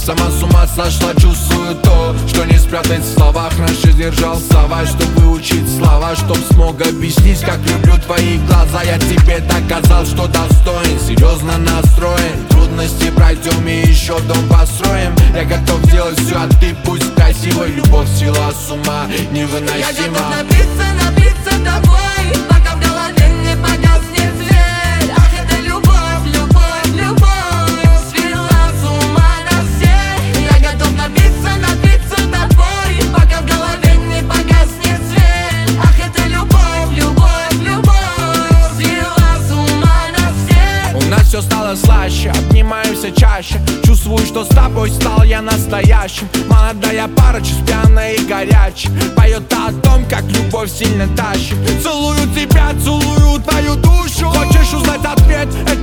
Сама с ума сошла, чувствую то, что не спрятать в словах. Раньше держал слова, чтоб выучить слова, чтоб смог объяснить, как люблю твои глаза. Я тебе доказал, что достоин, серьезно настроен. Трудности пройдем и еще дом построим. Я готов сделать все, а ты пусть красивой. Любовь свела с ума невыносима. Я готов напиться тобой, пока в голове не погаснет свет. Ах, это любовь, любовь, любовь свела с ума нас всех. Я готов напиться тобой, пока в голове не погаснет свет. Ах, это любовь, любовь, любовь свела с ума нас всех. У нас все стало слаще, обнимаемся чаще. Чувствую, что с тобой стал я настоящим. Молодая пара, чуть пьяная и горячая, поет о том, как любовь сильно тащит. Целую тебя, целую твою душу. Хочешь узнать ответ?